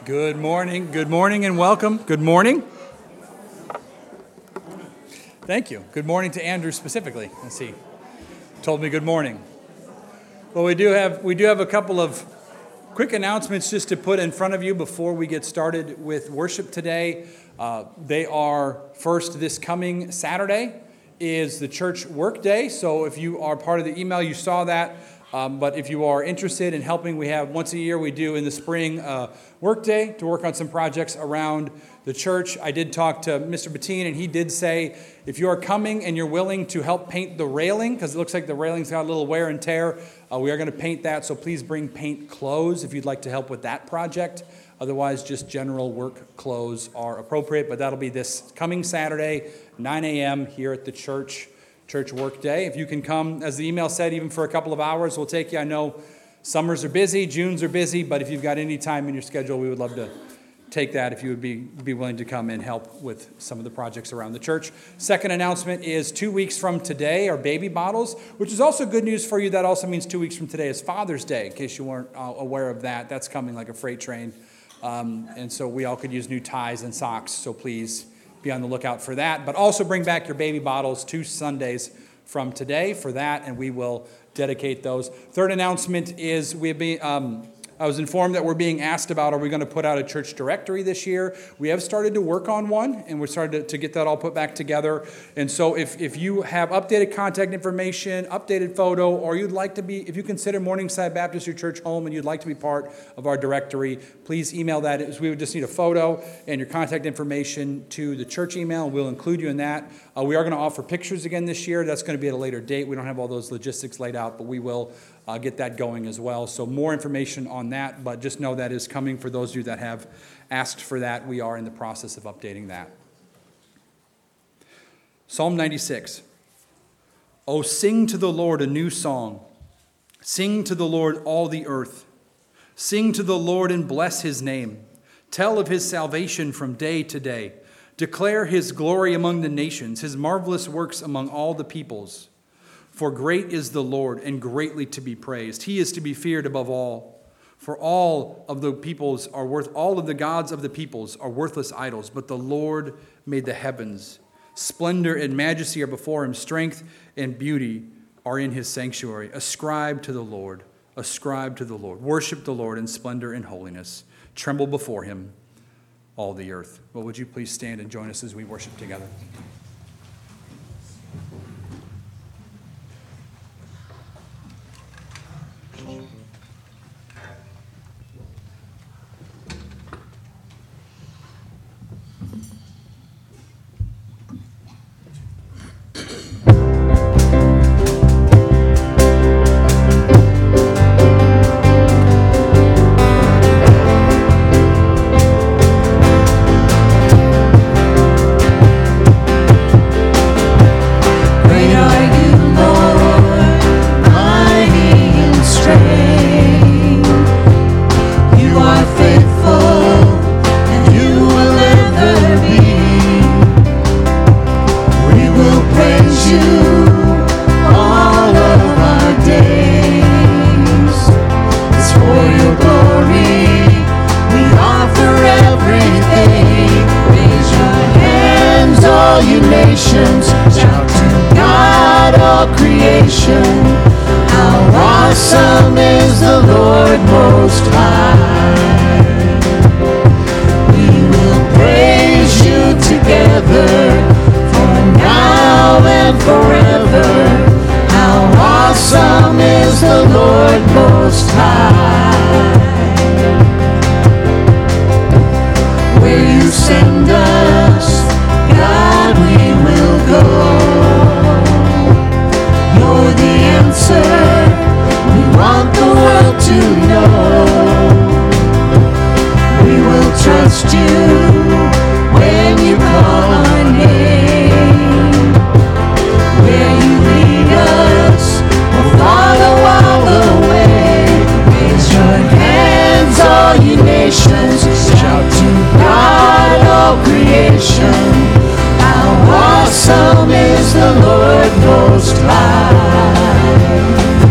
Good morning and welcome. Good morning. Thank you. Good morning to Andrew specifically. Let's see. Told me good morning. Well, we do have a couple of quick announcements just to put in front of you before we get started with worship today. They are first, this coming Saturday is the church work day. So if you are part of the email, you saw that. But if you are interested in helping, we have once a year, we do in the spring work day to work on some projects around the church. I did talk to Mr. Bettine, and he did say, if you are coming and you're willing to help paint the railing, because it looks like the railing's got a little wear and tear, we are going to paint that. So please bring paint clothes if you'd like to help with that project. Otherwise, just general work clothes are appropriate. But that'll be this coming Saturday, 9 a.m. here at the church work day. If you can come, as the email said, even for a couple of hours, we'll take you. I know summers are busy, Junes are busy, but if you've got any time in your schedule, we would love to take that if you would be willing to come and help with some of the projects around the church. Second announcement is 2 weeks from today are baby bottles, which is also good news for you. That also means 2 weeks from today is Father's Day, in case you weren't aware of that. That's coming like a freight train. And so we all could use new ties and socks, so please be on the lookout for that. But also bring back your baby bottles 2 Sundays from today for that, and we will dedicate those. Third announcement is I was informed that we're being asked about, are we going to put out a church directory this year? We have started to work on one, and we're starting to get that all put back together. And so if you have updated contact information, updated photo, or you'd like to be, if you consider Morningside Baptist your church home and you'd like to be part of our directory, please email that. We would just need a photo and your contact information to the church email, and we'll include you in that. We are going to offer pictures again this year. That's going to be at a later date. We don't have all those logistics laid out, but we will get that going as well. So more information on that, but just know that is coming for those of you that have asked for that. We are in the process of updating that. Psalm 96. Oh, sing to the Lord a new song. Sing to the Lord all the earth. Sing to the Lord and bless his name. Tell of his salvation from day to day. Declare his glory among the nations, his marvelous works among all the peoples. For great is the Lord, and greatly to be praised. He is to be feared above all. For all of the gods of the peoples are worthless idols, but the Lord made the heavens. Splendor and majesty are before him. Strength and beauty are in his sanctuary. Ascribe to the Lord. Ascribe to the Lord. Worship the Lord in splendor and holiness. Tremble before him, all the earth. Well, would you please stand and join us as we worship together?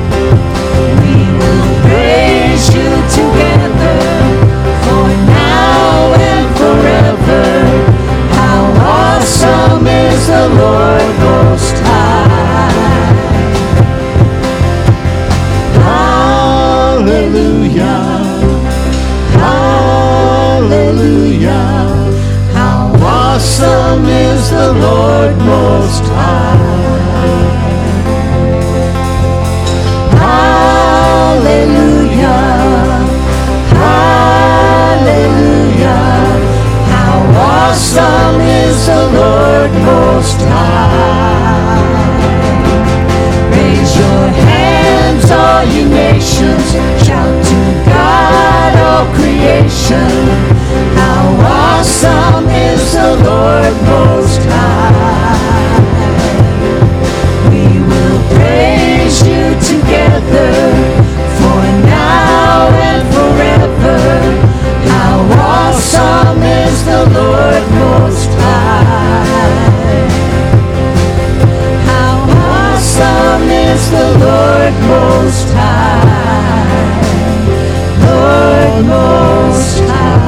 Together, for now the Lord Most High. Hallelujah, hallelujah, how awesome is the Lord Most High. Raise your hands, all you nations, shout to God, all creation. How awesome is the Lord Most High. We will praise you together, for now and forever. How awesome is the Lord Most High. How awesome is the Lord Most High. Lord Most High.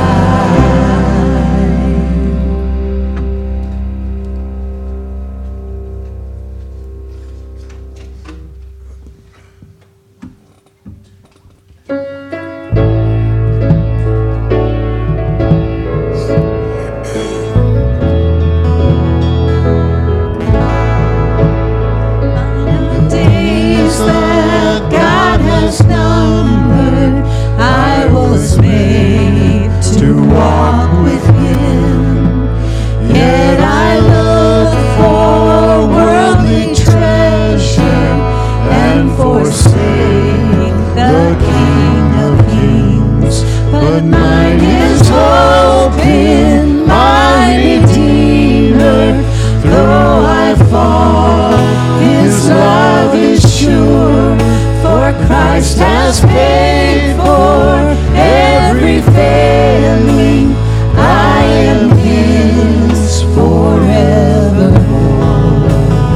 Christ has paid for every failing. I am His forevermore.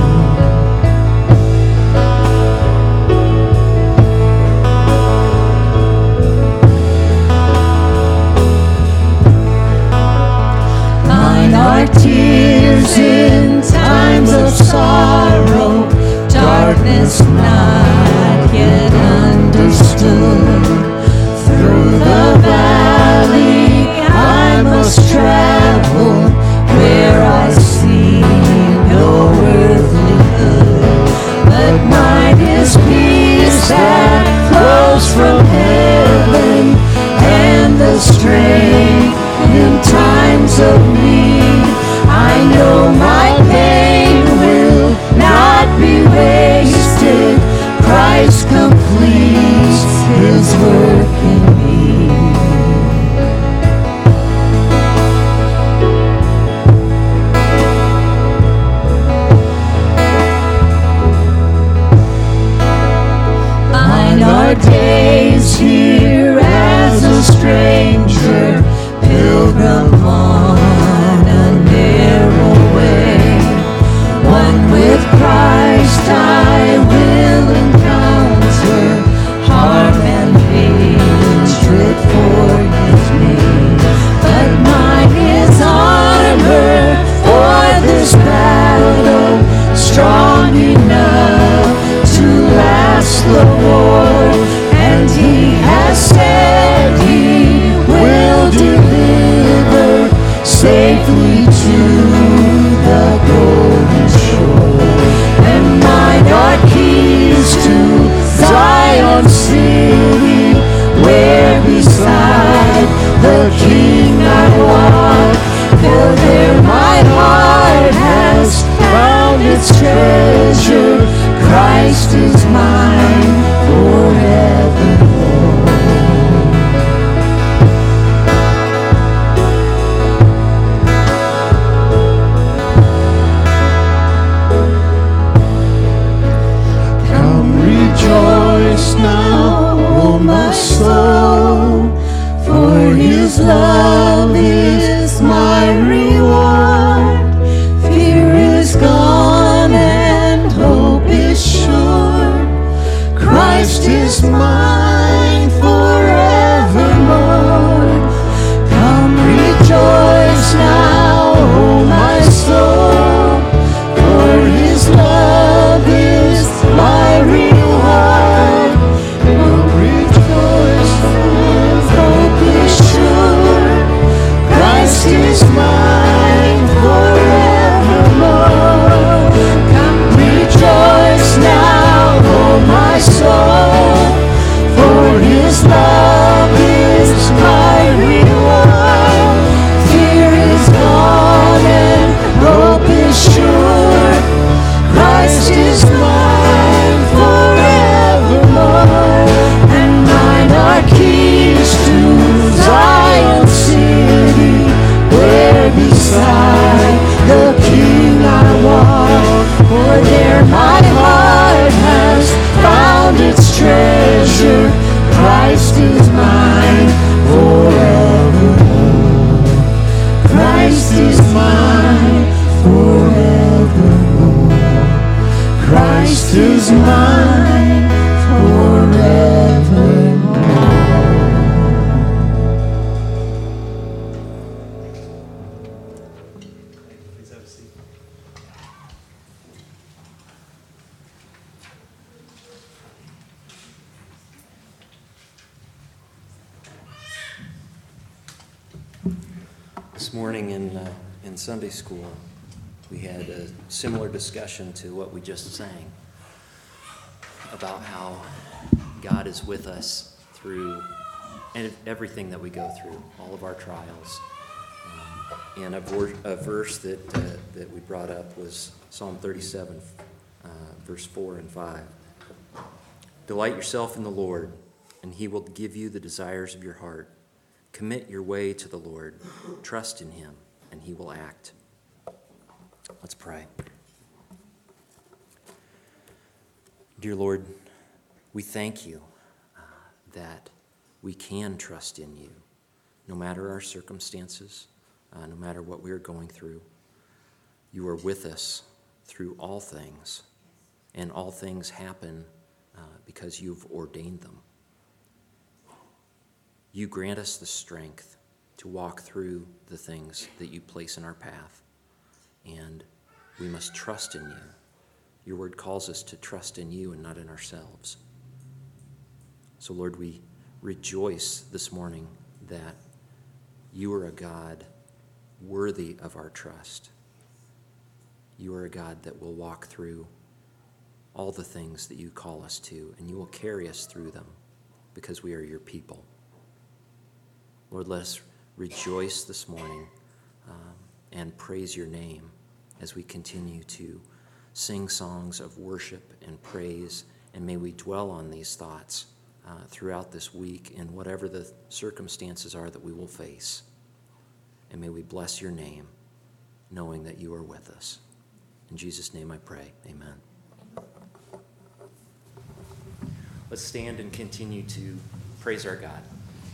Mine are tears in times of sorrow, darkness not yet understood. Through the valley I must travel, where I see no earthly good. But mine is peace that flows from heaven, and the strength in times of need. I know my pain will not be wasted. Christ completes His work in me. Mine are days here as a stranger, pilgrim on This morning in Sunday school, we had a similar discussion to what we just sang about how God is with us through everything that we go through, all of our trials. And a verse that we brought up was Psalm 37, verse 4 and 5. Delight yourself in the Lord, and he will give you the desires of your heart. Commit your way to the Lord. Trust in him, and he will act. Let's pray. Dear Lord, we thank you that we can trust in you, no matter our circumstances, no matter what we are going through. You are with us through all things, and all things happen because you've ordained them. You grant us the strength to walk through the things that you place in our path, and we must trust in you. Your word calls us to trust in you and not in ourselves. So, Lord, we rejoice this morning that you are a God worthy of our trust. You are a God that will walk through all the things that you call us to, and you will carry us through them because we are your people. Lord, let us rejoice this morning and praise your name as we continue to sing songs of worship and praise, and may we dwell on these thoughts throughout this week in whatever the circumstances are that we will face. And may we bless your name, knowing that you are with us. In Jesus' name I pray, amen. Let's stand and continue to praise our God.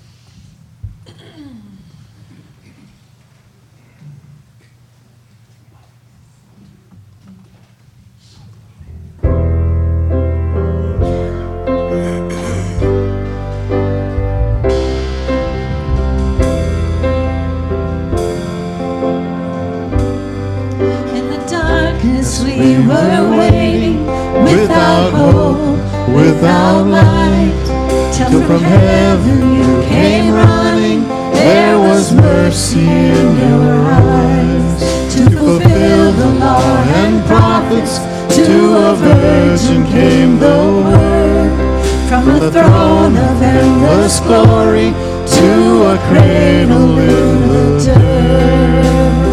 We were waiting without hope, without light, till from heaven you came running. There was mercy in your eyes to fulfill the law and prophets. To a virgin came the word from the throne of endless glory to a cradle in the dirt.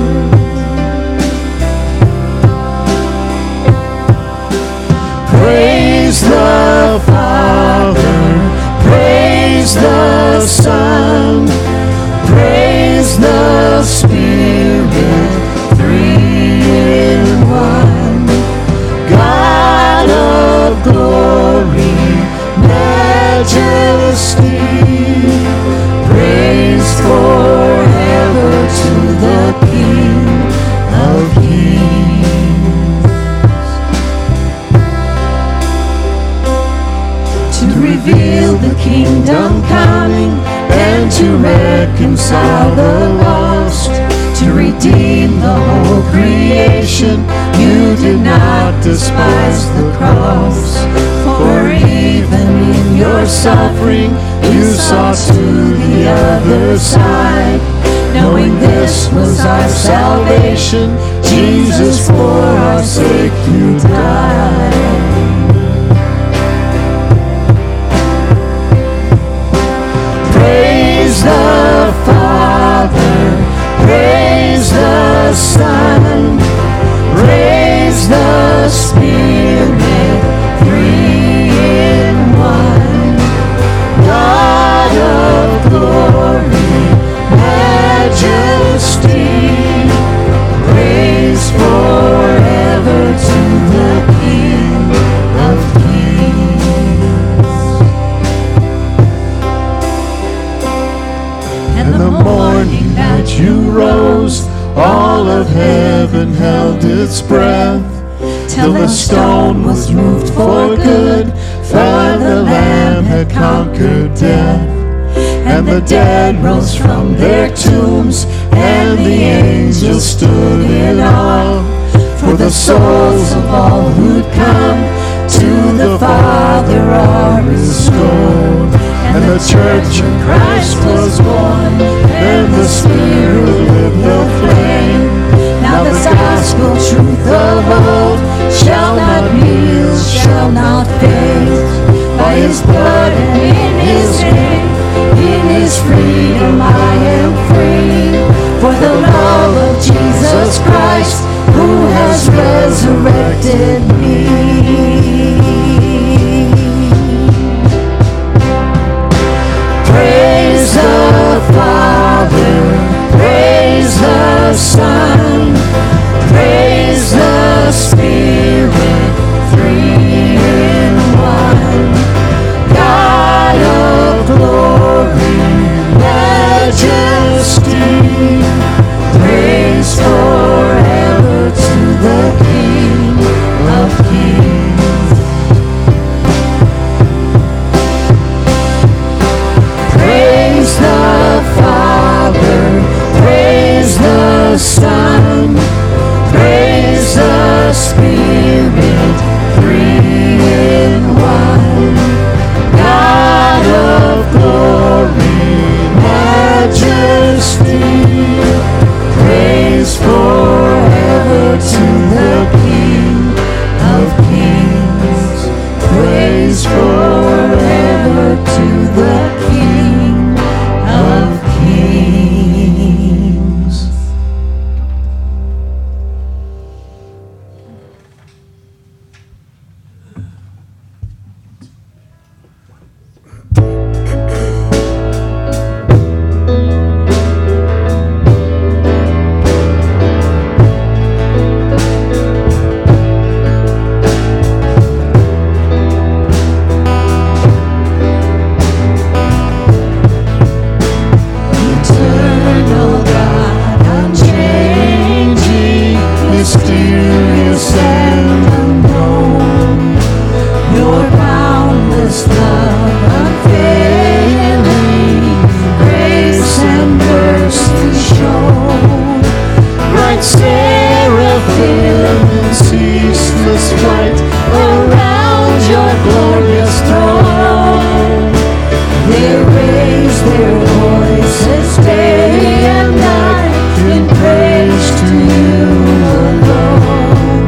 Praise the Father, praise the Son, praise the Spirit, three in one. God of glory, majesty, praise forever to the King of Kings. Reveal the kingdom coming, and to reconcile the lost, to redeem the whole creation. You did not despise the cross, for even in your suffering you saw to the other side. Knowing this was our salvation, Jesus for our sake you died. Praise the Father, praise the Son, praise the Spirit, three in one. God of glory, majesty, praise forever to the King of Kings. And the morning that you rose, all of heaven held its breath, till the stone was moved for good, for the Lamb had conquered death. And the dead rose from their tombs, and the angels stood in awe, for the souls of all who'd come to the Father are restored. and the church of Christ was born, and the Spirit lit the flame. Now the gospel truth of old shall not yield, shall not fade. By his blood and in his name, in his freedom I am free. For the love of Jesus Christ, who has resurrected me. Praise the Father, praise the Son, praise the Spirit, three in one. God of glory, majesty, praise forever to the King of Kings. Praise the Father, praise the Son, praise the Spirit, three in one. God of glory, majesty, praise forever to the King of Kings. Praise forever to the King of Kings. Eternal God, unchanging, mysterious and unknown, your boundless love unfailing, grace and mercy shown. Bright seraphim in ceaseless flight around your glorious throne. They raise their voices day and night in praise to you alone.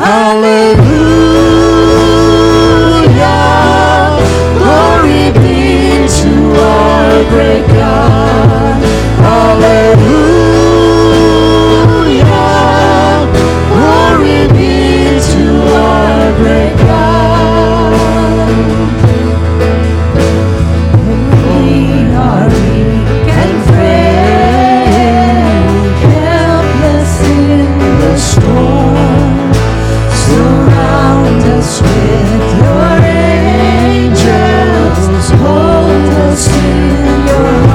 Hallelujah, glory be to our great God. Hallelujah, glory be to our great God. We are weak and frail, helpless in the storm. Surround us with your angels, hold us in your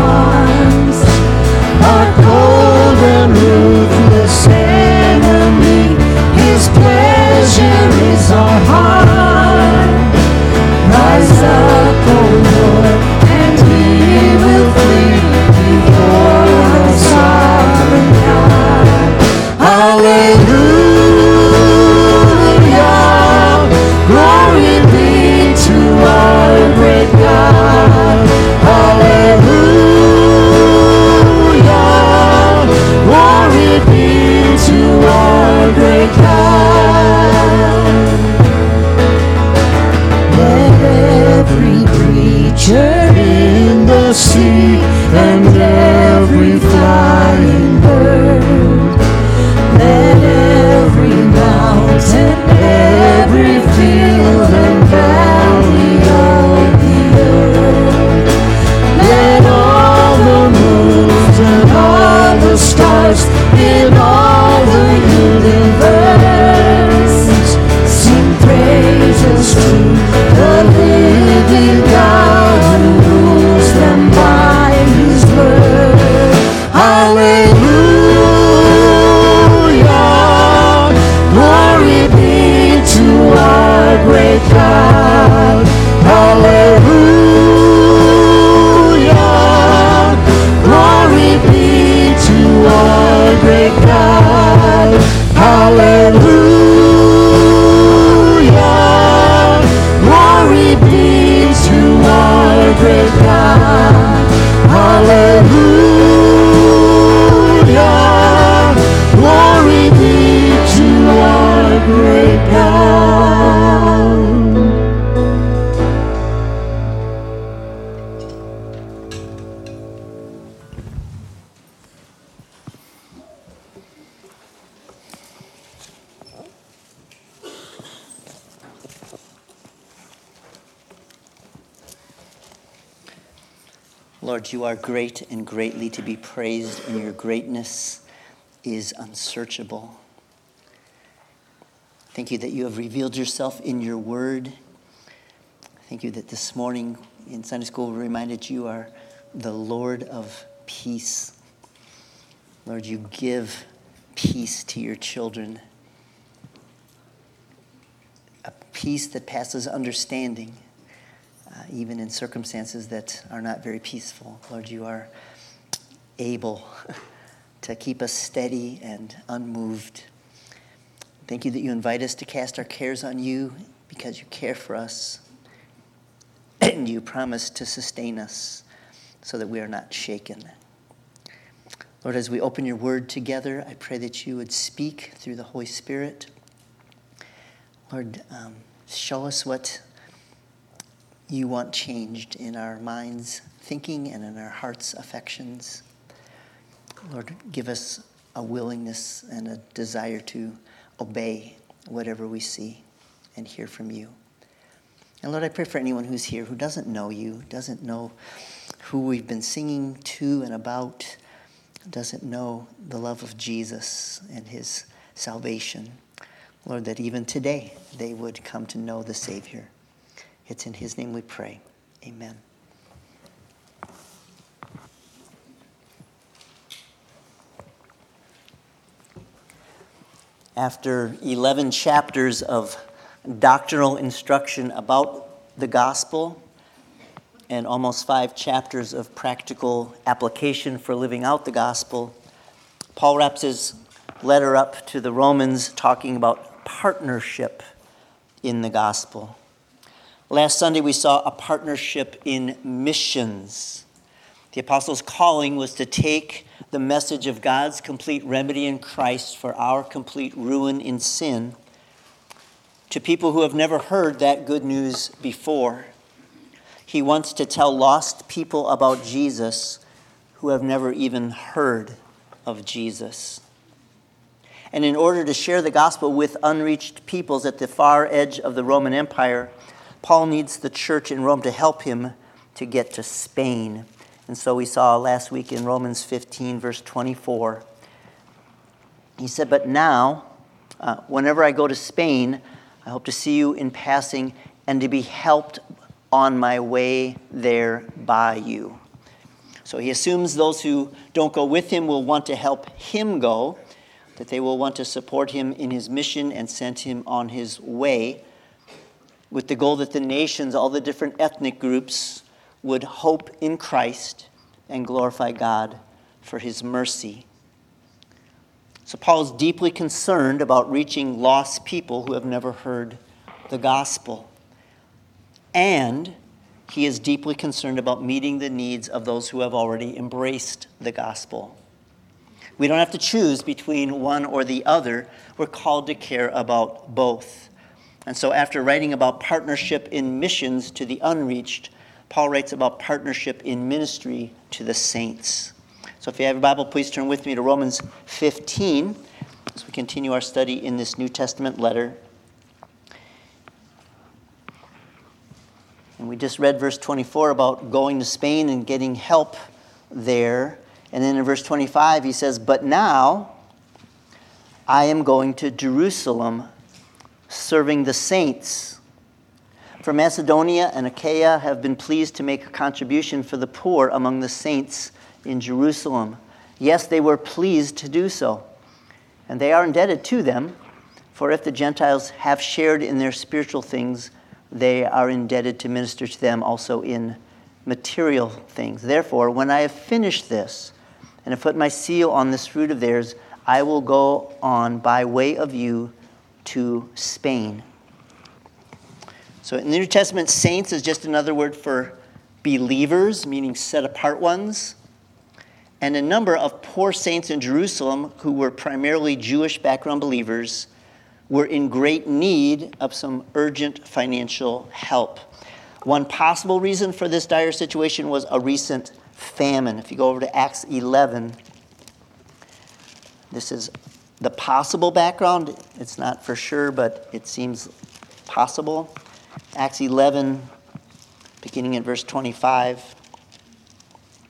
Lord, you are great and greatly to be praised, and your greatness is unsearchable. Thank you that you have revealed yourself in your word. Thank you that this morning in Sunday school we reminded you are the Lord of peace. Lord, you give peace to your children. A peace that passes understanding, even in circumstances that are not very peaceful. Lord, you are able to keep us steady and unmoved. Thank you that you invite us to cast our cares on you because you care for us. And you promise to sustain us so that we are not shaken. Lord, as we open your word together, I pray that you would speak through the Holy Spirit. Lord, show us what you want changed in our minds' thinking and in our hearts' affections. Lord, give us a willingness and a desire to obey whatever we see and hear from you. And Lord, I pray for anyone who's here who doesn't know you, doesn't know who we've been singing to and about, doesn't know the love of Jesus and his salvation. Lord, that even today they would come to know the Savior. It's in his name we pray. Amen. After 11 chapters of doctrinal instruction about the gospel and almost 5 chapters of practical application for living out the gospel, Paul wraps his letter up to the Romans talking about partnership in the gospel. Last Sunday we saw a partnership in missions. The apostles' calling was to take the message of God's complete remedy in Christ for our complete ruin in sin to people who have never heard that good news before. He wants to tell lost people about Jesus who have never even heard of Jesus. And in order to share the gospel with unreached peoples at the far edge of the Roman Empire, Paul needs the church in Rome to help him to get to Spain. And so we saw last week in Romans 15, verse 24, he said, "But now, whenever I go to Spain, I hope to see you in passing and to be helped on my way there by you." So he assumes those who don't go with him will want to help him go, that they will want to support him in his mission and send him on his way, with the goal that the nations, all the different ethnic groups, would hope in Christ and glorify God for his mercy. So Paul is deeply concerned about reaching lost people who have never heard the gospel. And he is deeply concerned about meeting the needs of those who have already embraced the gospel. We don't have to choose between one or the other. We're called to care about both. And so after writing about partnership in missions to the unreached, Paul writes about partnership in ministry to the saints. So if you have your Bible, please turn with me to Romans 15 as we continue our study in this New Testament letter. And we just read verse 24 about going to Spain and getting help there. And then in verse 25 he says, "But now I am going to Jerusalem, serving the saints. For Macedonia and Achaia have been pleased to make a contribution for the poor among the saints in Jerusalem. Yes, they were pleased to do so. And they are indebted to them, for if the Gentiles have shared in their spiritual things, they are indebted to minister to them also in material things. Therefore, when I have finished this and have put my seal on this fruit of theirs, I will go on by way of you to Spain." So in the New Testament, saints is just another word for believers, meaning set apart ones. And a number of poor saints in Jerusalem, who were primarily Jewish background believers, were in great need of some urgent financial help. One possible reason for this dire situation was a recent famine. If you go over to Acts 11, this is the possible background. It's not for sure, but it seems possible. Acts 11, beginning in verse 25.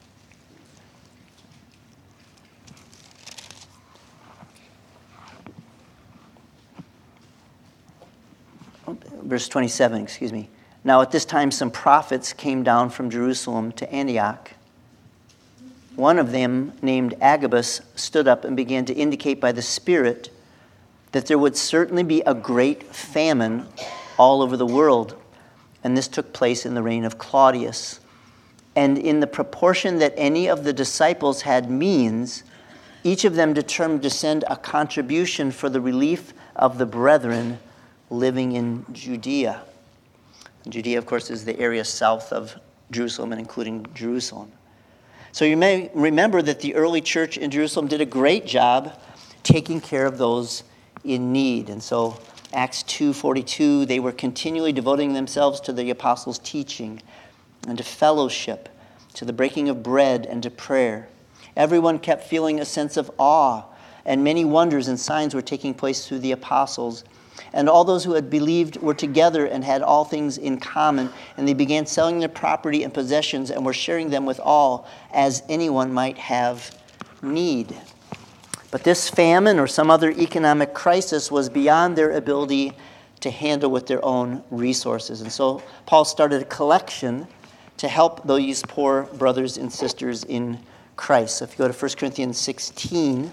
verse 27, excuse me. Now at this time some prophets came down from Jerusalem to Antioch. One of them, named Agabus, stood up and began to indicate by the Spirit that there would certainly be a great famine all over the world. And this took place in the reign of Claudius. And in the proportion that any of the disciples had means, each of them determined to send a contribution for the relief of the brethren living in Judea. Judea, of course, is the area south of Jerusalem and including Jerusalem. So you may remember that the early church in Jerusalem did a great job taking care of those in need. And so Acts 2:42, they were continually devoting themselves to the apostles' teaching and to fellowship, to the breaking of bread and to prayer. Everyone kept feeling a sense of awe, and many wonders and signs were taking place through the apostles. And all those who had believed were together and had all things in common, and they began selling their property and possessions and were sharing them with all, as anyone might have need. But this famine or some other economic crisis was beyond their ability to handle with their own resources. And so Paul started a collection to help these poor brothers and sisters in Christ. So if you go to 1 Corinthians 16,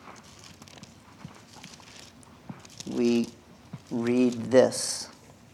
we read this.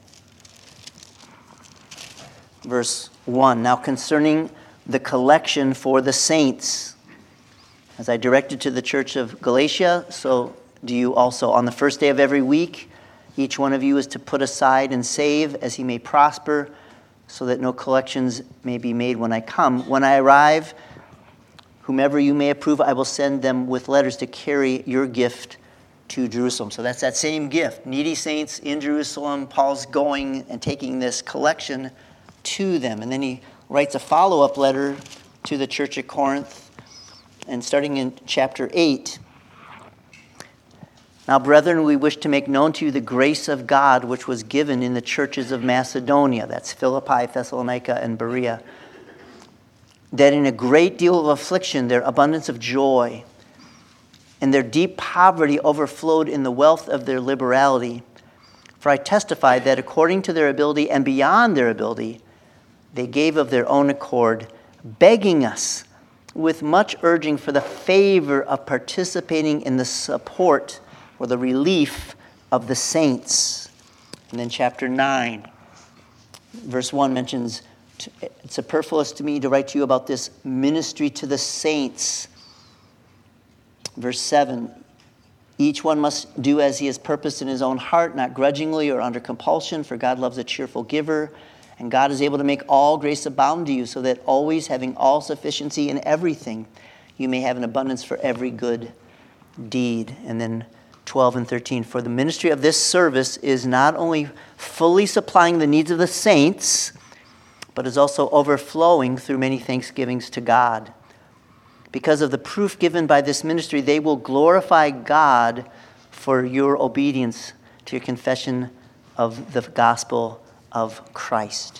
Verse 1, now concerning the collection for the saints, as I directed to the church of Galatia, so do you also. On the first day of every week, each one of you is to put aside and save as he may prosper, so that no collections may be made when I come. When I arrive, whomever you may approve, I will send them with letters to carry your gift to Jerusalem. So that's that same gift. Needy saints in Jerusalem. Paul's going and taking this collection to them. And then he writes a follow-up letter to the church at Corinth. And starting in chapter 8. Now, brethren, we wish to make known to you the grace of God which was given in the churches of Macedonia. That's Philippi, Thessalonica, and Berea. That in a great deal of affliction, their abundance of joy and their deep poverty overflowed in the wealth of their liberality. For I testify that according to their ability and beyond their ability, they gave of their own accord, begging us with much urging for the favor of participating in the support or the relief of the saints. And then chapter 9, verse 1 mentions, it's superfluous to me to write to you about this ministry to the saints. Verse 7, each one must do as he has purposed in his own heart, not grudgingly or under compulsion, for God loves a cheerful giver. And God is able to make all grace abound to you, so that always having all sufficiency in everything, you may have an abundance for every good deed. And then 12 and 13, for the ministry of this service is not only fully supplying the needs of the saints, but is also overflowing through many thanksgivings to God. Because of the proof given by this ministry, they will glorify God for your obedience to your confession of the gospel of Christ.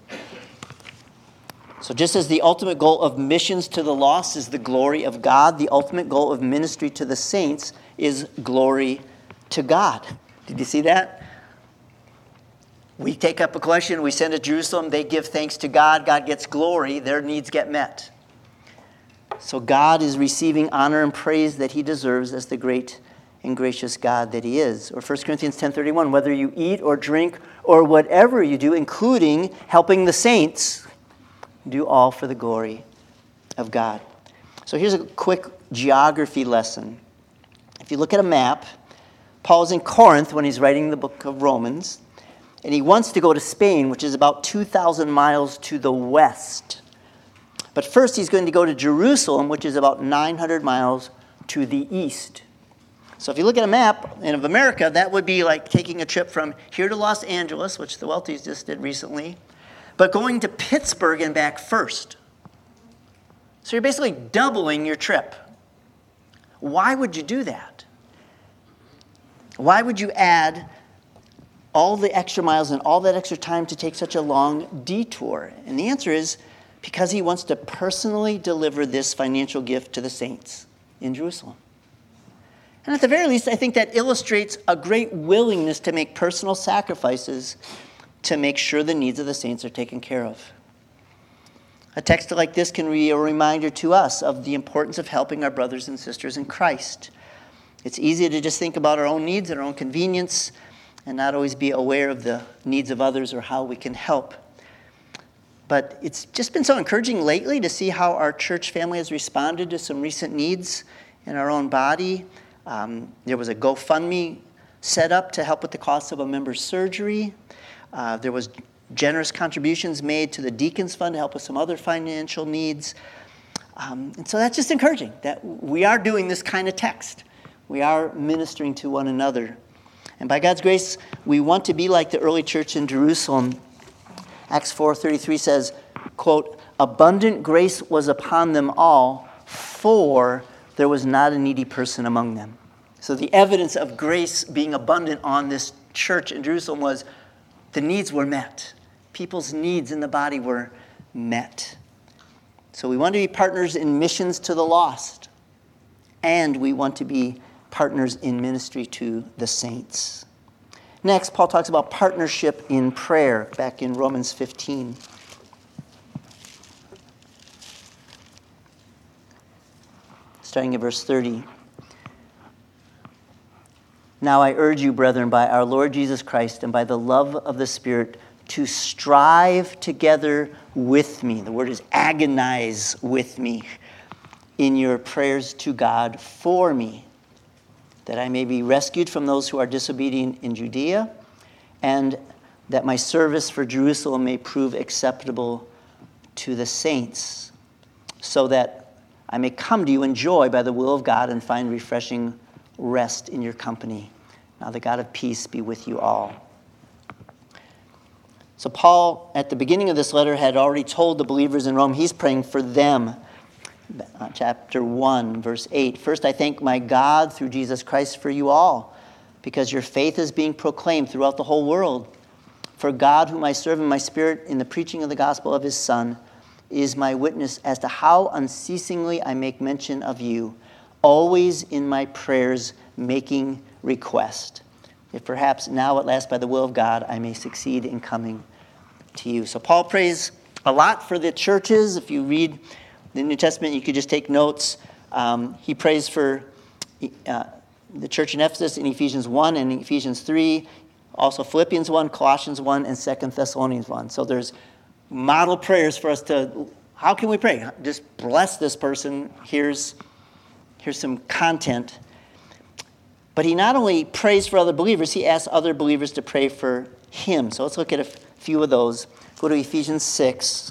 So just as the ultimate goal of missions to the lost is the glory of God, the ultimate goal of ministry to the saints is glory to God. Did you see that? We take up a collection, we send it to Jerusalem, they give thanks to God, God gets glory, their needs get met. So God is receiving honor and praise that he deserves as the great and gracious God that he is. Or 1 Corinthians 10:31, whether you eat or drink or whatever you do, including helping the saints, do all for the glory of God. So here's a quick geography lesson. If you look at a map, Paul's in Corinth when he's writing the book of Romans, and he wants to go to Spain, which is about 2,000 miles to the west. But first he's going to go to Jerusalem, which is about 900 miles to the east. So if you look at a map of America, that would be like taking a trip from here to Los Angeles, which the Welties just did recently, but going to Pittsburgh and back first. So you're basically doubling your trip. Why would you do that? Why would you add all the extra miles and all that extra time to take such a long detour? And the answer is because he wants to personally deliver this financial gift to the saints in Jerusalem. And at the very least, I think that illustrates a great willingness to make personal sacrifices to make sure the needs of the saints are taken care of. A text like this can be a reminder to us of the importance of helping our brothers and sisters in Christ. It's easy to just think about our own needs and our own convenience and not always be aware of the needs of others or how we can help. But it's just been so encouraging lately to see how our church family has responded to some recent needs in our own body. There was a GoFundMe set up to help with the cost of a member's surgery. There was generous contributions made to the Deacons Fund to help with some other financial needs. And so that's just encouraging that we are doing this kind of text. We are ministering to one another. And by God's grace, we want to be like the early church in Jerusalem. Acts 4:33 says, quote, "Abundant grace was upon them all, for there was not a needy person among them." So the evidence of grace being abundant on this church in Jerusalem was the needs were met. People's needs in the body were met. So we want to be partners in missions to the lost. And we want to be partners in ministry to the saints. Next, Paul talks about partnership in prayer back in Romans 15. Starting at verse 30. "Now I urge you, brethren, by our Lord Jesus Christ and by the love of the Spirit, to strive together with me." The word is agonize with me in your prayers to God for me, that I may be rescued from those who are disobedient in Judea, and that my service for Jerusalem may prove acceptable to the saints, so that I may come to you in joy by the will of God and find refreshing rest in your company. Now the God of peace be with you all. So Paul, at the beginning of this letter, had already told the believers in Rome he's praying for them. Chapter 1, verse 8. "First I thank my God through Jesus Christ for you all, because your faith is being proclaimed throughout the whole world. For God, whom I serve in my spirit in the preaching of the gospel of his Son, is my witness as to how unceasingly I make mention of you, always in my prayers making request, if perhaps now at last by the will of God I may succeed in coming to you." So Paul prays a lot for the churches. If you read the New Testament, you could just take notes. He prays for the church in Ephesus in Ephesians 1 and Ephesians 3, also Philippians 1, Colossians 1, and 2 Thessalonians 1. So there's model prayers for us to, how can we pray? Just bless this person. Here's some content. But he not only prays for other believers, he asks other believers to pray for him. So let's look at a few of those. Go to Ephesians 6.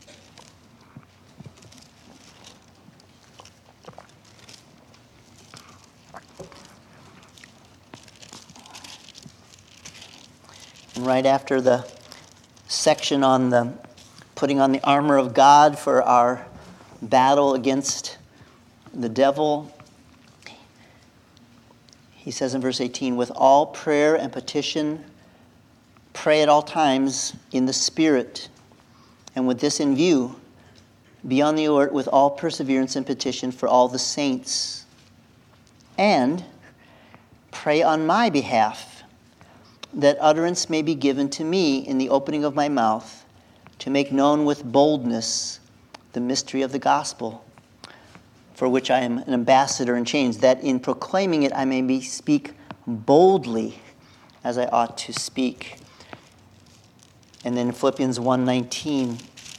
And right after the section on the putting on the armor of God for our battle against the devil, he says in verse 18, "With all prayer and petition, pray at all times in the Spirit, and with this in view, be on the alert with all perseverance and petition for all the saints. And pray on my behalf, that utterance may be given to me in the opening of my mouth, to make known with boldness the mystery of the gospel, for which I am an ambassador in chains, that in proclaiming it I may speak boldly as I ought to speak." And then in Philippians 1:19,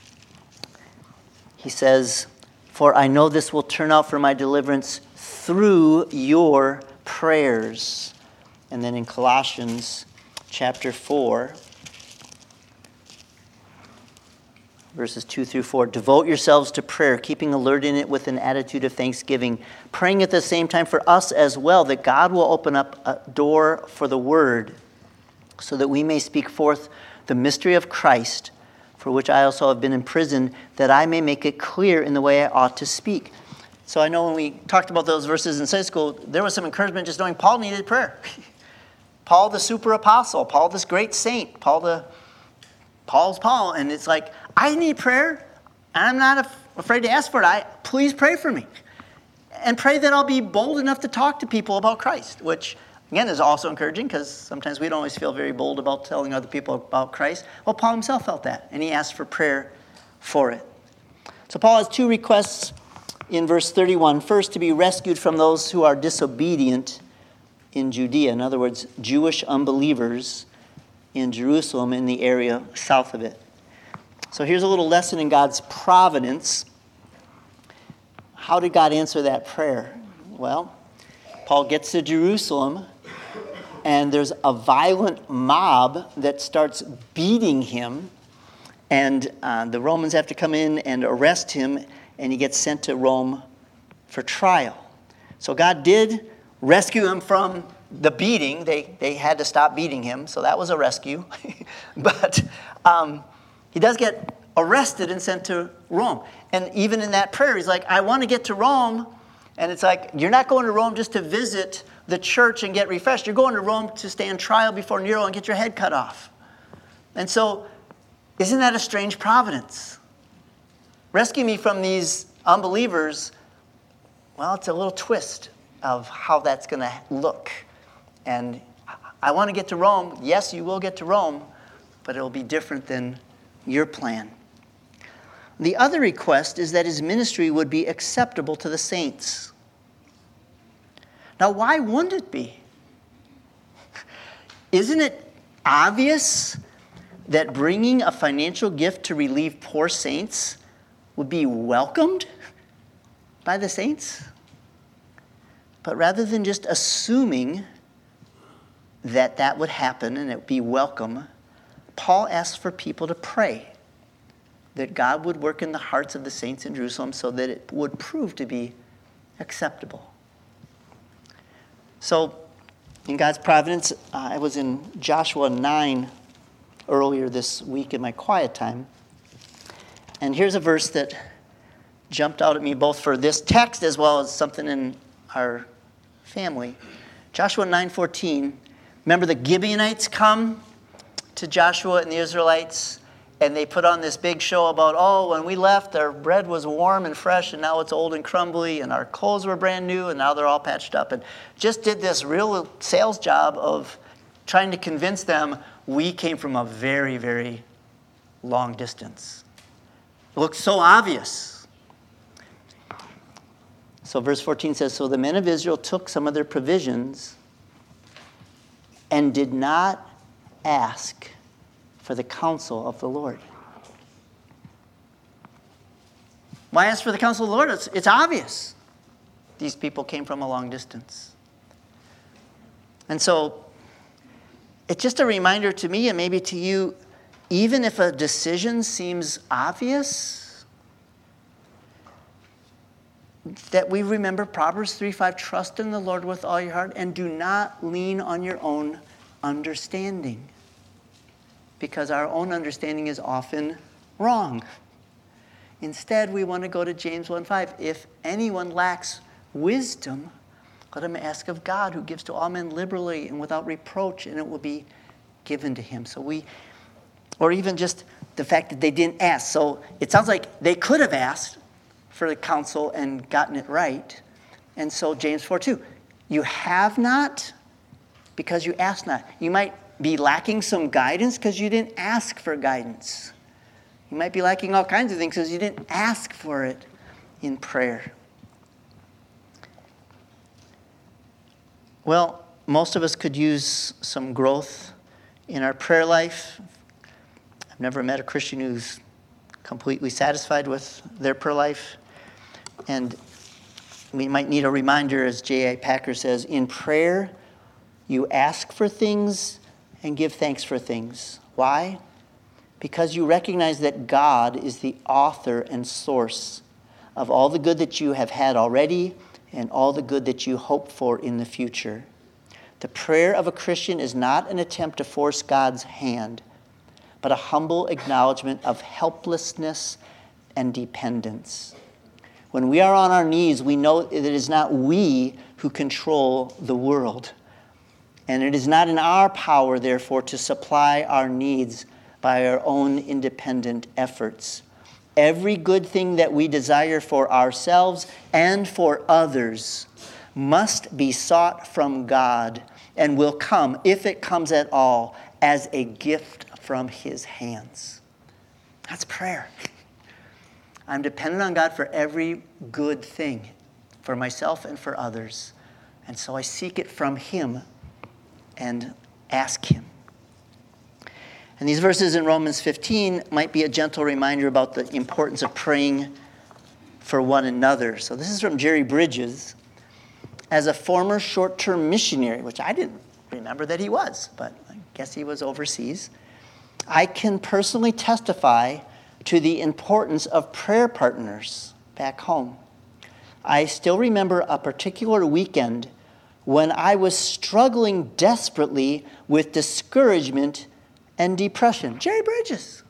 he says, "For I know this will turn out for my deliverance through your prayers." And then in Colossians chapter 4, verses 2 through 4, "Devote yourselves to prayer, keeping alert in it with an attitude of thanksgiving, praying at the same time for us as well, that God will open up a door for the word, so that we may speak forth the mystery of Christ, for which I also have been imprisoned, that I may make it clear in the way I ought to speak." So I know when we talked about those verses in Sunday school, there was some encouragement just knowing Paul needed prayer. Paul the super apostle, Paul this great saint, Paul's Paul, and it's like, I need prayer, and I'm not afraid to ask for it. Please pray for me. And pray that I'll be bold enough to talk to people about Christ, which, again, is also encouraging because sometimes we don't always feel very bold about telling other people about Christ. Well, Paul himself felt that, and he asked for prayer for it. So Paul has two requests in verse 31. First, to be rescued from those who are disobedient in Judea. In other words, Jewish unbelievers in Jerusalem in the area south of it. So here's a little lesson in God's providence. How did God answer that prayer? Well, Paul gets to Jerusalem, and there's a violent mob that starts beating him, and the Romans have to come in and arrest him, and he gets sent to Rome for trial. So God did rescue him from the beating. They had to stop beating him, so that was a rescue. But he does get arrested and sent to Rome. And even in that prayer, he's like, I want to get to Rome. And it's like, you're not going to Rome just to visit the church and get refreshed. You're going to Rome to stand trial before Nero and get your head cut off. And so, isn't that a strange providence? Rescue me from these unbelievers. Well, it's a little twist of how that's going to look. And I want to get to Rome. Yes, you will get to Rome, but it'll be different than your plan. The other request is that his ministry would be acceptable to the saints. Now, why wouldn't it be? Isn't it obvious that bringing a financial gift to relieve poor saints would be welcomed by the saints? But rather than just assuming that that would happen and it would be welcome, Paul asks for people to pray that God would work in the hearts of the saints in Jerusalem so that it would prove to be acceptable. So, in God's providence, I was in Joshua 9 earlier this week in my quiet time. And here's a verse that jumped out at me both for this text as well as something in our family. Joshua 9:14. Remember the Gibeonites come to Joshua and the Israelites, and they put on this big show about, oh, when we left, our bread was warm and fresh, and now it's old and crumbly, and our clothes were brand new, and now they're all patched up. And just did this real sales job of trying to convince them we came from a very, very long distance. It looked so obvious. So verse 14 says, so the men of Israel took some of their provisions and did not ask for the counsel of the Lord. Why ask for the counsel of the Lord? It's obvious. These people came from a long distance. And so it's just a reminder to me and maybe to you, even if a decision seems obvious, that we remember Proverbs 3:5, trust in the Lord with all your heart and do not lean on your own understanding. Because our own understanding is often wrong. Instead, we want to go to James 1:5. If anyone lacks wisdom, let him ask of God, who gives to all men liberally and without reproach, and it will be given to him. Or even just the fact that they didn't ask. So it sounds like they could have asked for the counsel and gotten it right. And so James 4:2, you have not because you ask not. You might be lacking some guidance because you didn't ask for guidance. You might be lacking all kinds of things because you didn't ask for it in prayer. Well, most of us could use some growth in our prayer life. I've never met a Christian who's completely satisfied with their prayer life. And we might need a reminder, as J.I. Packer says, in prayer, you ask for things and give thanks for things. Why? Because you recognize that God is the author and source of all the good that you have had already and all the good that you hope for in the future. The prayer of a Christian is not an attempt to force God's hand, but a humble acknowledgement of helplessness and dependence. When we are on our knees, we know that it is not we who control the world. And it is not in our power, therefore, to supply our needs by our own independent efforts. Every good thing that we desire for ourselves and for others must be sought from God and will come, if it comes at all, as a gift from his hands. That's prayer. I'm dependent on God for every good thing, for myself and for others. And so I seek it from him and ask him. And these verses in Romans 15 might be a gentle reminder about the importance of praying for one another. So this is from Jerry Bridges. As a former short-term missionary, which I didn't remember that he was, but I guess he was overseas, I can personally testify to the importance of prayer partners back home. I still remember a particular weekend when I was struggling desperately with discouragement and depression. Jerry Bridges.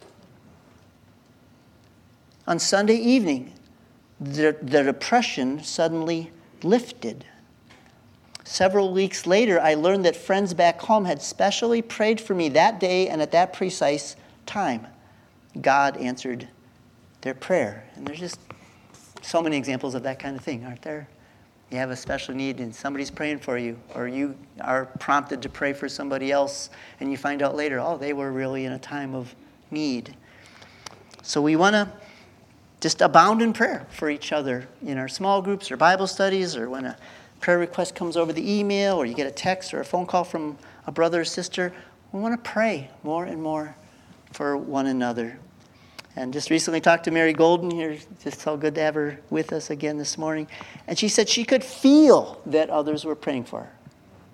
On Sunday evening, the depression suddenly lifted. Several weeks later, I learned that friends back home had specially prayed for me that day and at that precise time. God answered their prayer. And there's just so many examples of that kind of thing, aren't there? You have a special need and somebody's praying for you, or you are prompted to pray for somebody else, and you find out later, oh, they were really in a time of need. So we want to just abound in prayer for each other in our small groups or Bible studies, or when a prayer request comes over the email, or you get a text or a phone call from a brother or sister. We want to pray more and more for one another. And just recently talked to Mary Golden here. Just so good to have her with us again this morning. And she said she could feel that others were praying for her.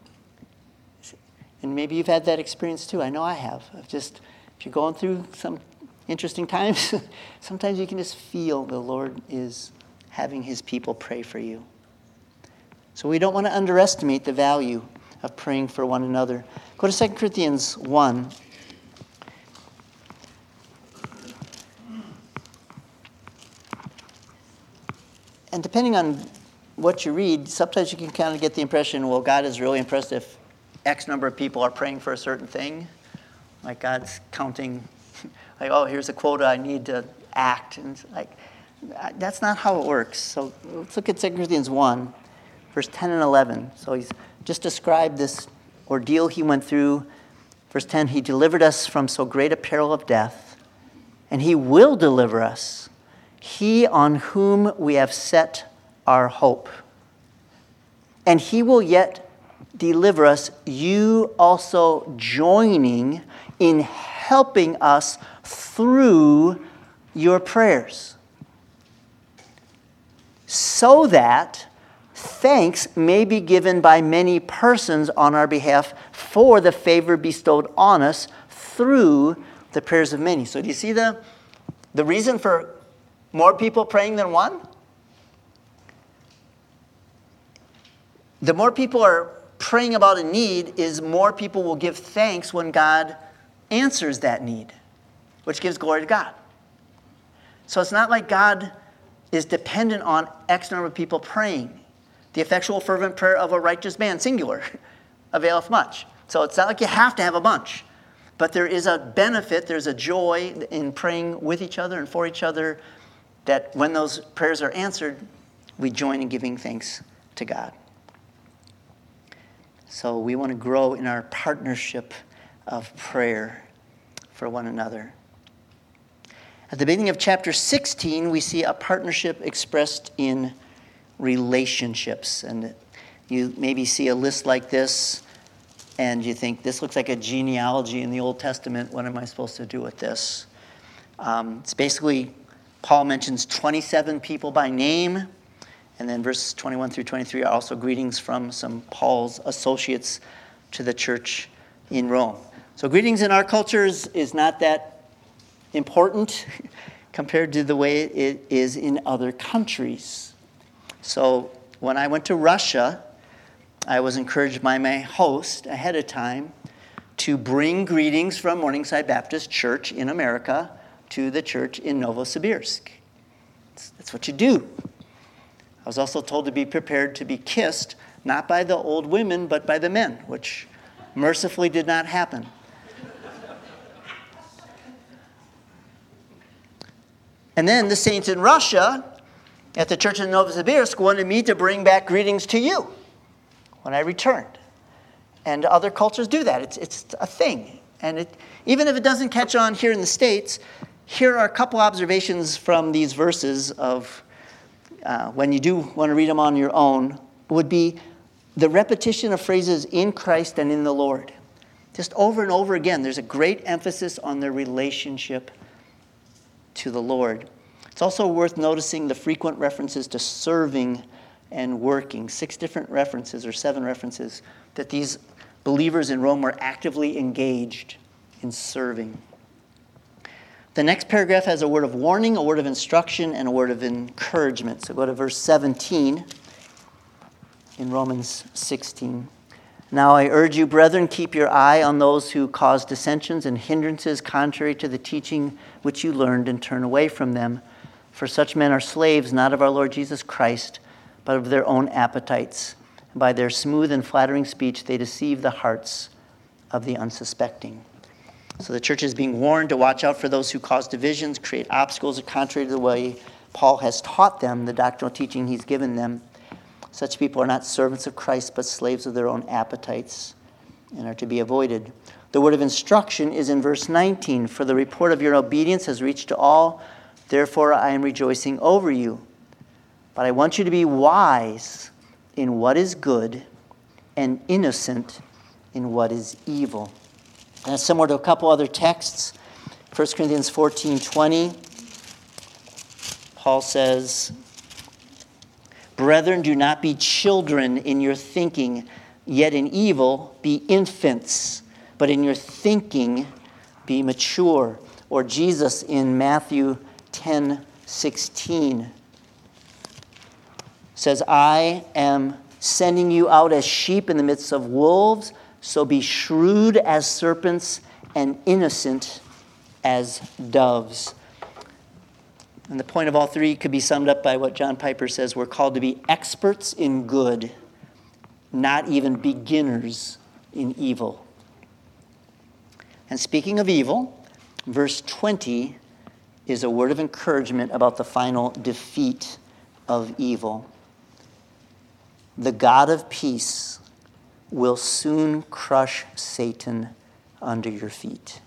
And maybe you've had that experience too. I know I have. If you're going through some interesting times, sometimes you can just feel the Lord is having his people pray for you. So we don't want to underestimate the value of praying for one another. Go to 2 Corinthians 1. And depending on what you read, sometimes you can kind of get the impression, well, God is really impressed if X number of people are praying for a certain thing. Like God's counting, like, oh, here's a quota I need to act. And it's like, that's not how it works. So let's look at 2 Corinthians 1, verse 10 and 11. So he's just described this ordeal he went through. Verse 10, he delivered us from so great a peril of death, and he will deliver us. He on whom we have set our hope. And he will yet deliver us, you also joining in helping us through your prayers, so that thanks may be given by many persons on our behalf for the favor bestowed on us through the prayers of many. So do you see the reason for more people praying than one? The more people are praying about a need is more people will give thanks when God answers that need, which gives glory to God. So it's not like God is dependent on X number of people praying. The effectual fervent prayer of a righteous man, singular, availeth much. So it's not like you have to have a bunch. But there is a benefit, there's a joy in praying with each other and for each other, that when those prayers are answered, we join in giving thanks to God. So we want to grow in our partnership of prayer for one another. At the beginning of chapter 16, we see a partnership expressed in relationships. And you maybe see a list like this, and you think, this looks like a genealogy in the Old Testament. What am I supposed to do with this? It's basically, Paul mentions 27 people by name, and then verses 21 through 23 are also greetings from some Paul's associates to the church in Rome. So greetings in our cultures is not that important compared to the way it is in other countries. So when I went to Russia, I was encouraged by my host ahead of time to bring greetings from Morningside Baptist Church in America to the church in Novosibirsk. That's what you do. I was also told to be prepared to be kissed, not by the old women, but by the men, which mercifully did not happen. And then the saints in Russia at the Church of Novosibirsk wanted me to bring back greetings to you when I returned. And other cultures do that. It's a thing. And even if it doesn't catch on here in the States, here are a couple observations from these verses of when you do want to read them on your own, would be the repetition of phrases in Christ and in the Lord. Just over and over again, there's a great emphasis on their relationship to the Lord. It's also worth noticing the frequent references to serving and working. 6 different references or 7 references that these believers in Rome were actively engaged in serving. The next paragraph has a word of warning, a word of instruction, and a word of encouragement. So go to verse 17 in Romans 16. Now I urge you, brethren, keep your eye on those who cause dissensions and hindrances contrary to the teaching which you learned, and turn away from them. For such men are slaves, not of our Lord Jesus Christ, but of their own appetites. By their smooth and flattering speech, they deceive the hearts of the unsuspecting. So the church is being warned to watch out for those who cause divisions, create obstacles contrary to the way Paul has taught them, the doctrinal teaching he's given them. Such people are not servants of Christ, but slaves of their own appetites, and are to be avoided. The word of instruction is in verse 19. For the report of your obedience has reached to all. Therefore I am rejoicing over you. But I want you to be wise in what is good and innocent in what is evil. And it's similar to a couple other texts. 1 Corinthians 14:20. Paul says, brethren, do not be children in your thinking, yet in evil be infants, but in your thinking be mature. Or Jesus in Matthew 10:16 says, I am sending you out as sheep in the midst of wolves, so be shrewd as serpents and innocent as doves. And the point of all 3 could be summed up by what John Piper says: we're called to be experts in good, not even beginners in evil. And speaking of evil, verse 20 is a word of encouragement about the final defeat of evil. The God of peace will soon crush Satan under your feet.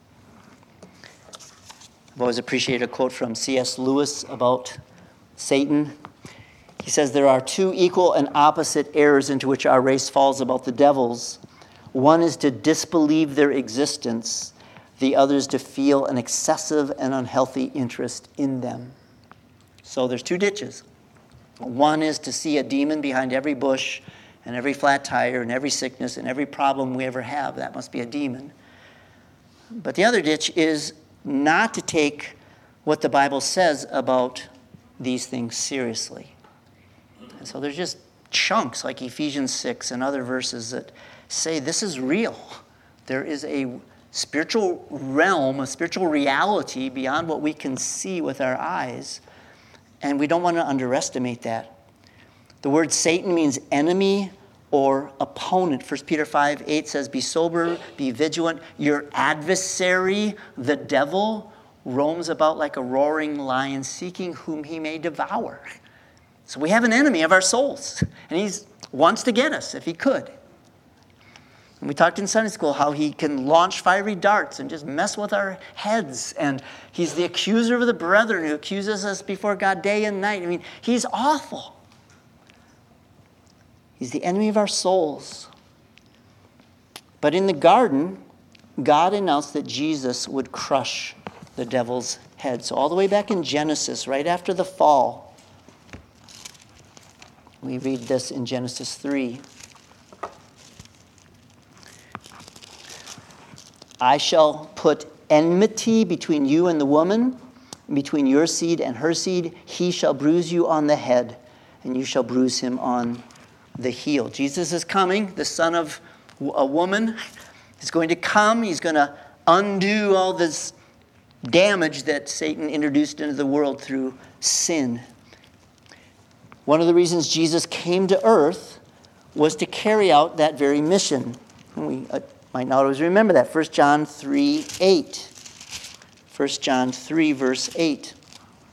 I've always appreciated a quote from C.S. Lewis about Satan. He says, there are 2 equal and opposite errors into which our race falls about the devils. One is to disbelieve their existence. The other is to feel an excessive and unhealthy interest in them. So there's 2 ditches. One is to see a demon behind every bush and every flat tire and every sickness and every problem we ever have. That must be a demon. But the other ditch is not to take what the Bible says about these things seriously. And so there's just chunks like Ephesians 6 and other verses that say this is real. There is a spiritual realm, a spiritual reality beyond what we can see with our eyes. And we don't want to underestimate that. The word Satan means enemy or opponent. 1 Peter 5:8 says, be sober, be vigilant. Your adversary, the devil, roams about like a roaring lion, seeking whom he may devour. So we have an enemy of our souls, and he wants to get us if he could. And we talked in Sunday school how he can launch fiery darts and just mess with our heads. And he's the accuser of the brethren who accuses us before God day and night. I mean, he's awful. He's the enemy of our souls. But in the garden, God announced that Jesus would crush the devil's head. So all the way back in Genesis, right after the fall, we read this in Genesis 3. I shall put enmity between you and the woman, between your seed and her seed. He shall bruise you on the head, and you shall bruise him on the heel. Jesus is coming, the son of a woman. He's going to come. He's going to undo all this damage that Satan introduced into the world through sin. One of the reasons Jesus came to earth was to carry out that very mission. And we might not always remember that. 1 John 3:8. 1 John 3, verse 8.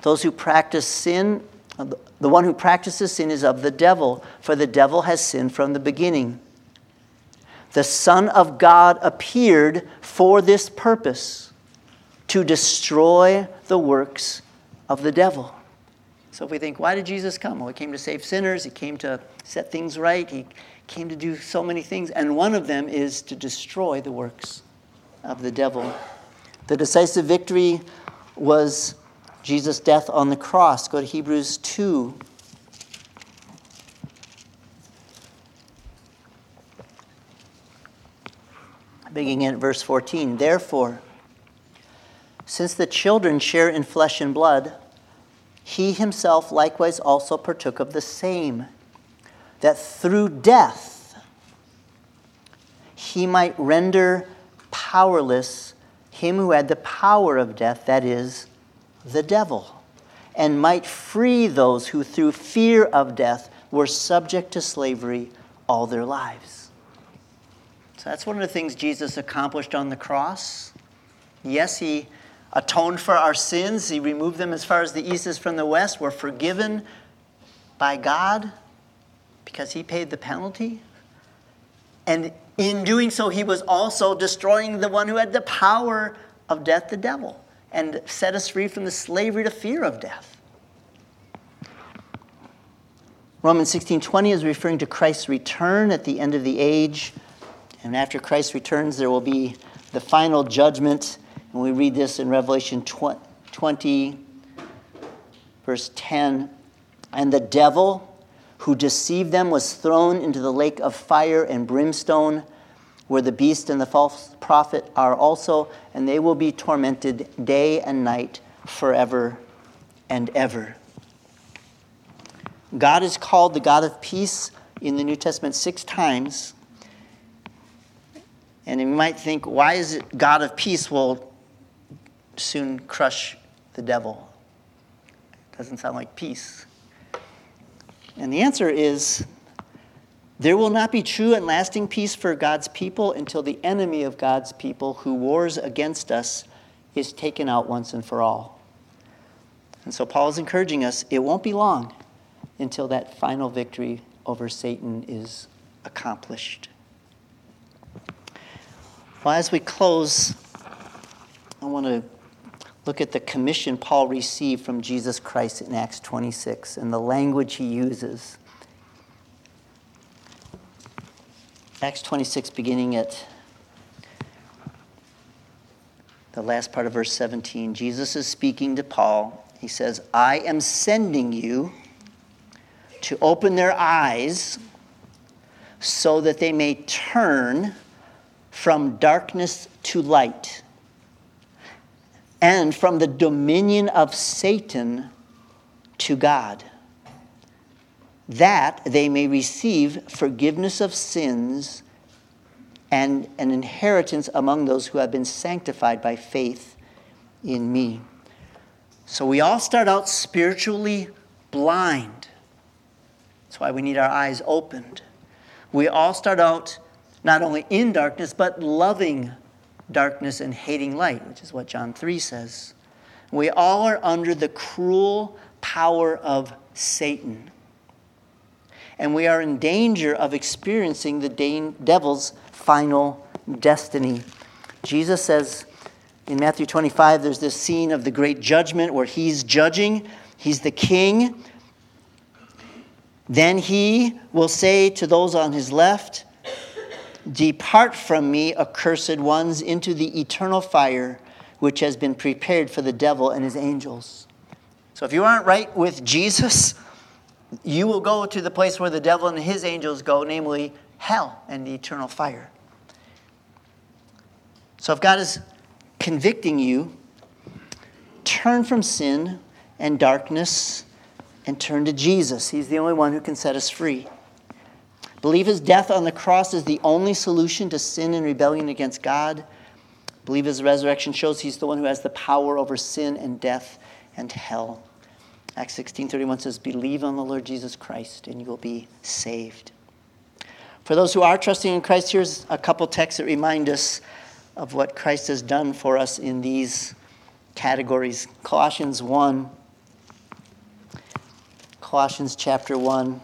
Those who practice sin, the one who practices sin is of the devil, for the devil has sinned from the beginning. The Son of God appeared for this purpose, to destroy the works of the devil. So if we think, why did Jesus come? Well, he came to save sinners. He came to set things right. He came to do so many things. And one of them is to destroy the works of the devil. The decisive victory was Jesus' death on the cross. Go to Hebrews 2. Beginning at verse 14. Therefore, since the children share in flesh and blood, he himself likewise also partook of the same, that through death he might render powerless him who had the power of death, that is, the devil, and might free those who through fear of death were subject to slavery all their lives. So that's one of the things Jesus accomplished on the cross. Yes, he atoned for our sins. He removed them as far as the east is from the west. We're forgiven by God because he paid the penalty. And in doing so, he was also destroying the one who had the power of death, the devil, and set us free from the slavery to fear of death. Romans 16:20 is referring to Christ's return at the end of the age. And after Christ returns, there will be the final judgment. And we read this in Revelation 20, verse 10. And the devil who deceived them was thrown into the lake of fire and brimstone, where the beast and the false prophet are also, and they will be tormented day and night forever and ever. God is called the God of peace in the New Testament 6 times. And you might think, why is it God of peace will soon crush the devil? Doesn't sound like peace. And the answer is, there will not be true and lasting peace for God's people until the enemy of God's people who wars against us is taken out once and for all. And so Paul is encouraging us, it won't be long until that final victory over Satan is accomplished. Well, as we close, I want to look at the commission Paul received from Jesus Christ in Acts 26 and the language he uses. Acts 26, beginning at the last part of verse 17. Jesus is speaking to Paul. He says, I am sending you to open their eyes so that they may turn from darkness to light, and from the dominion of Satan to God, that they may receive forgiveness of sins and an inheritance among those who have been sanctified by faith in me. So we all start out spiritually blind. That's why we need our eyes opened. We all start out not only in darkness, but loving darkness and hating light, which is what John 3 says. We all are under the cruel power of Satan. And we are in danger of experiencing the devil's final destiny. Jesus says in Matthew 25, there's this scene of the great judgment where he's judging. He's the king. Then he will say to those on his left, depart from me, accursed ones, into the eternal fire, which has been prepared for the devil and his angels. So if you aren't right with Jesus, you will go to the place where the devil and his angels go, namely hell and the eternal fire. So if God is convicting you, turn from sin and darkness and turn to Jesus. He's the only one who can set us free. Believe his death on the cross is the only solution to sin and rebellion against God. Believe his resurrection shows he's the one who has the power over sin and death and hell. Acts 16:31 says, believe on the Lord Jesus Christ and you will be saved. For those who are trusting in Christ, here's a couple texts that remind us of what Christ has done for us in these categories. Colossians 1, Colossians chapter 1.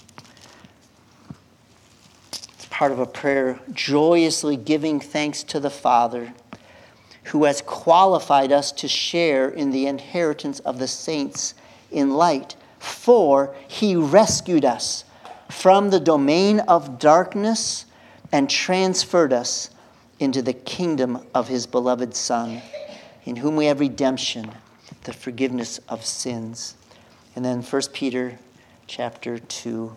It's part of a prayer, joyously giving thanks to the Father, who has qualified us to share in the inheritance of the saints in light. For he rescued us from the domain of darkness and transferred us into the kingdom of his beloved Son, in whom we have redemption, the forgiveness of sins. And then 1 Peter chapter 2.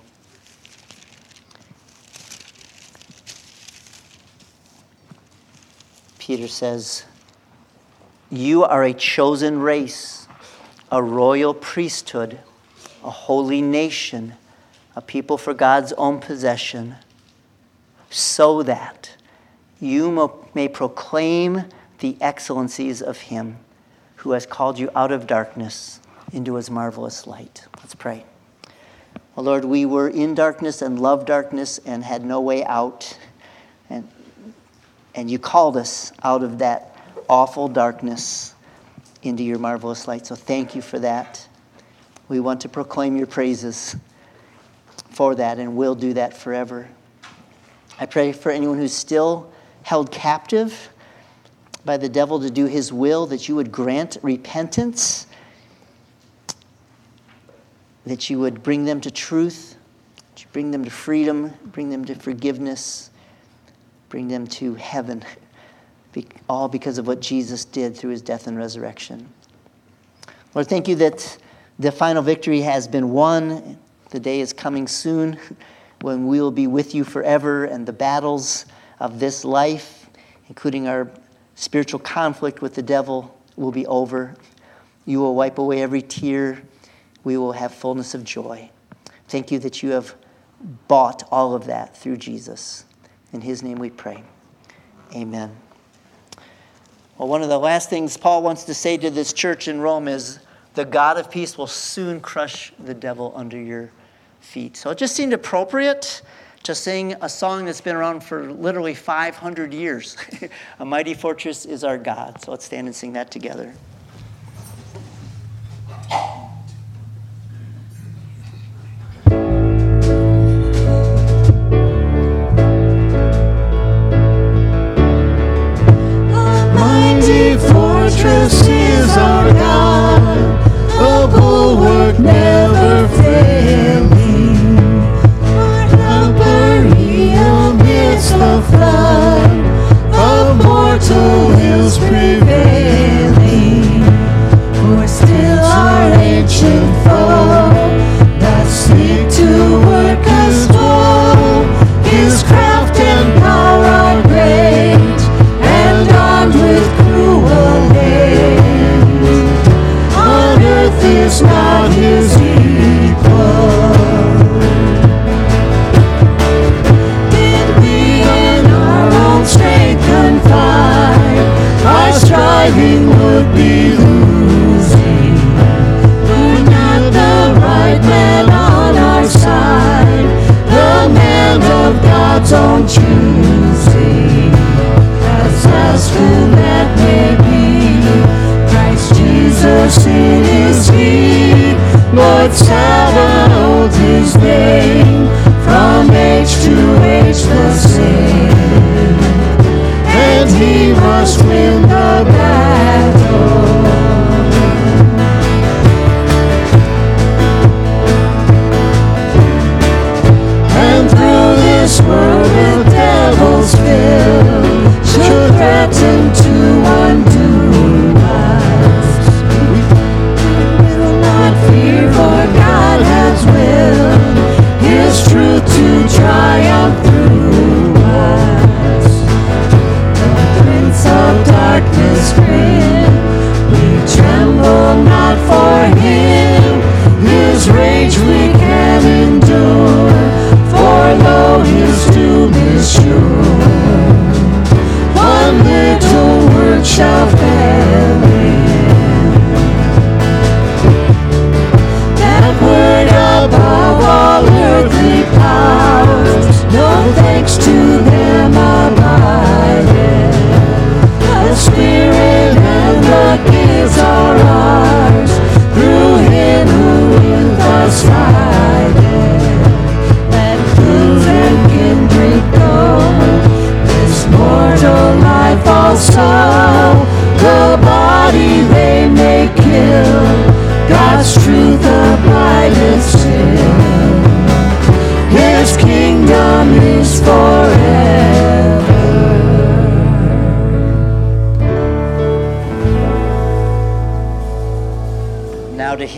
Peter says, "You are a chosen race, a royal priesthood, a holy nation, a people for God's own possession, so that you may proclaim the excellencies of him who has called you out of darkness into his marvelous light." Let's pray. Well, Lord, we were in darkness and loved darkness and had no way out. And you called us out of that awful darkness into your marvelous light. So thank you for that. We want to proclaim your praises for that, and will do that forever. I pray for anyone who's still held captive by the devil to do his will, that you would grant repentance, that you would bring them to truth, that you bring them to freedom, bring them to forgiveness, bring them to heaven, all because of what Jesus did through his death and resurrection. Lord, thank you that the final victory has been won. The day is coming soon when we will be with you forever, and the battles of this life, including our spiritual conflict with the devil, will be over. You will wipe away every tear. We will have fullness of joy. Thank you that you have bought all of that through Jesus. In his name we pray. Amen. Well, one of the last things Paul wants to say to this church in Rome is, the God of peace will soon crush the devil under your feet. So it just seemed appropriate to sing a song that's been around for literally 500 years. A mighty fortress is our God. So let's stand and sing that together. Fortress is our God, a bulwark never failing, our helper amidst the flood of mortal ills prevailing. For still our ancient foe that seek to work us woe, his craft and power are great, and armed with cruel hate. On earth is not his equal. Did we in our own strength confide, our striving would be losing. We're not the right man on our side, the man of God's own choosing. As who that may be, Christ Jesus in his feet, Lord Sabaoth his name, from age to age the same, and he must win the battle. And through this world of death,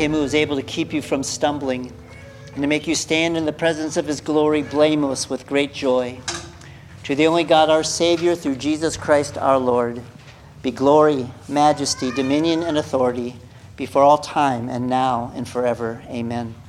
him who is able to keep you from stumbling and to make you stand in the presence of his glory blameless with great joy. To the only God, our Savior, through Jesus Christ our Lord, be glory, majesty, dominion, and authority before all time and now and forever. Amen.